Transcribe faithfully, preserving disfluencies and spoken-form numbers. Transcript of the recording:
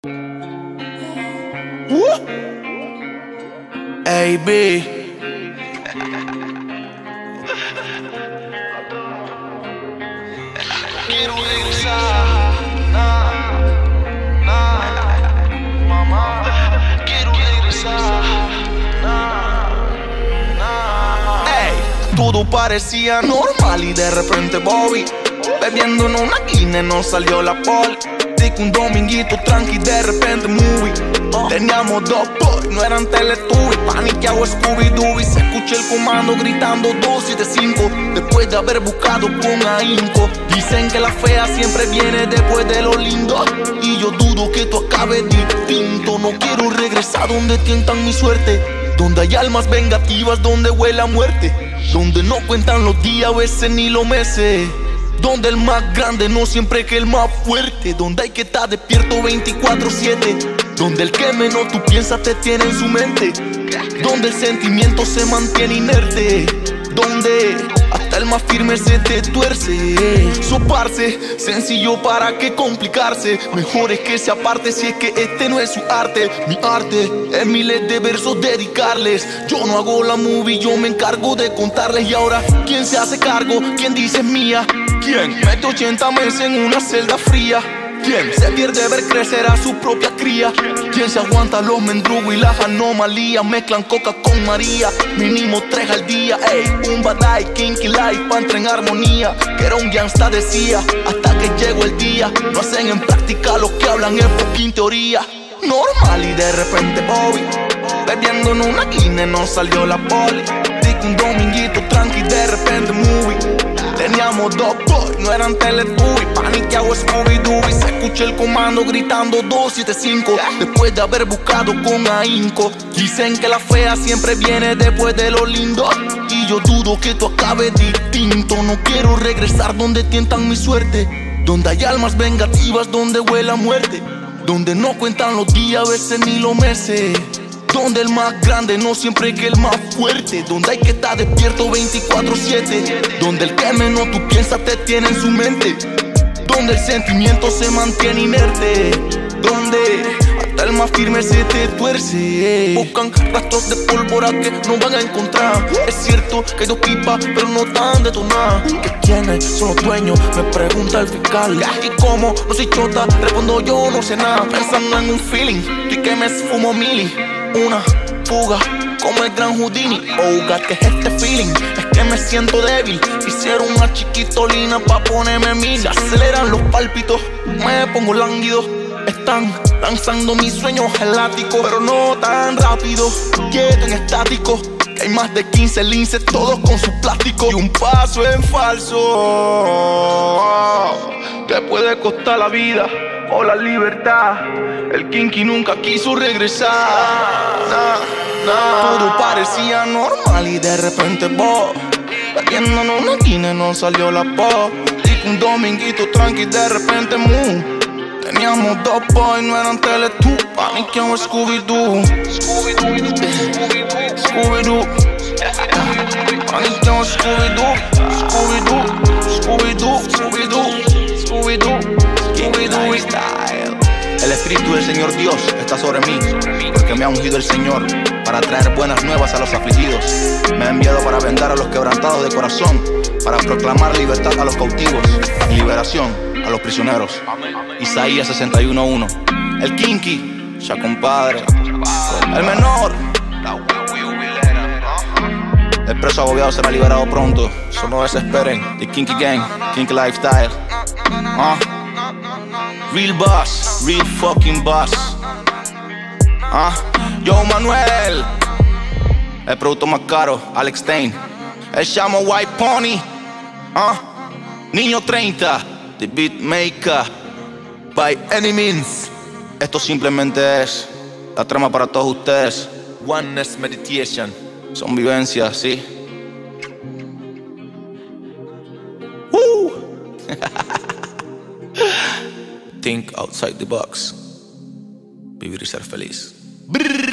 Uh. A B. Quiero regresar, nah, nah, mamá. Quiero regresar, nah, nah. Ey, todo parecía normal y de repente Bobby bebiendo en una guine nos salió la poli. Un dominguito tranqui, de repente movie. uh. Teníamos dos boys, no eran Teletubbies. Paniqueado Scooby-Doo y se escucha el comando gritando dos siete cinco. Después de haber buscado con ahínco. Dicen que la fea siempre viene después de lo lindo, y yo dudo que tú acabes distinto. No quiero regresar donde tientan mi suerte, donde hay almas vengativas, donde huele a muerte, donde no cuentan los días, a veces ni los meses, donde el más grande no siempre que el más fuerte, donde hay que estar despierto veinticuatro siete, donde el que menos tú piensas te tiene en su mente, donde el sentimiento se mantiene inerte, donde hasta el más firme se te tuerce. Soparse, sencillo para que complicarse. Mejor es que se aparte si es que este no es su arte. Mi arte es miles de versos dedicarles. Yo no hago la movie, yo me encargo de contarles. Y ahora, ¿quién se hace cargo? ¿Quién dice es mía? ¿Quién mete ochenta meses en una celda fría? ¿Quién se pierde ver crecer a su propia cría? ¿Quién se aguanta los mendrugos y las anomalías? Mezclan coca con María, mínimo tres al día. Ey, un badai, kinky life, pa' entrar en armonía. Que era un gangsta decía, hasta que llegó el día. No hacen en práctica lo que hablan en fucking teoría. Normal y de repente Bobby bebiendo en una guine nos salió la poli. Digo un dominguito tranqui, de repente movie. Teníamos dos boys, no eran Teletubbies. Paniqueado Scooby-Doo y se escucha el comando gritando dos siete cinco. Después de haber buscado con ahínco. Dicen que la fea siempre viene después de lo lindo, y yo dudo que tú acabes distinto. No quiero regresar donde tientan mi suerte, donde hay almas vengativas, donde huele a muerte, donde no cuentan los días, a veces ni los meses, donde el más grande no siempre que el más fuerte, donde hay que estar despierto veinticuatro siete, donde el que menos tú piensas te tiene en su mente, donde el sentimiento se mantiene inerte, donde hasta el más firme se te tuerce. Buscan rastros de pólvora que no van a encontrar. Es cierto que hay dos pipas, pero no tan detonadas. ¿Qué quiénes son los dueños? Me pregunta el fiscal. ¿Y cómo? No soy chota, respondo yo no sé nada. Pensando en un feeling, y que me fumo mili. Una fuga, como el gran Houdini. Oh God, que es este feeling, es que me siento débil. Hicieron una chiquitolina pa' ponerme mil. Se aceleran los pálpitos, me pongo lánguido. Están lanzando mis sueños geláticos, pero no tan rápido, quieto en estático. Que hay más de quince linces, todos con su plástico. Y un paso en falso que puede costar la vida o la libertad. El kinky nunca quiso regresar. Nah, nah. Todo parecía normal y de repente vos bebiéndonos una guine nos salió la pop. Digo un dominguito tranqui, de repente moon. Teníamos dos boys, no eran Teletubbies. Paniqueado Scooby-Doo, Scooby-Doo, Scooby-Doo, Paniqueado Scooby-Doo, Scooby-Doo, Scooby-Doo, Scooby-Doo, Scooby-Doo, Scooby-Doo style. El Espíritu del Señor Dios está sobre mí, porque me ha ungido el Señor para traer buenas nuevas a los afligidos. Me ha enviado para vendar a los quebrantados de corazón, para proclamar libertad a los cautivos y liberación a los prisioneros. Isaías sesenta y uno uno. El kinky, ya compadre. El menor, el preso agobiado será liberado pronto. Solo no desesperen. The Kinky Gang, Kinky Lifestyle. uh. Real boss, real fucking boss. uh. Yo Manuel, el producto más caro, Alex Stein. El chamo White Pony. uh. Niño treinta, The Beatmaker. By any means. Esto simplemente es la trama para todos ustedes. Oneness Meditation. Son vivencias, sí. Woo. Think outside the box. Vivir y ser feliz. Brrr.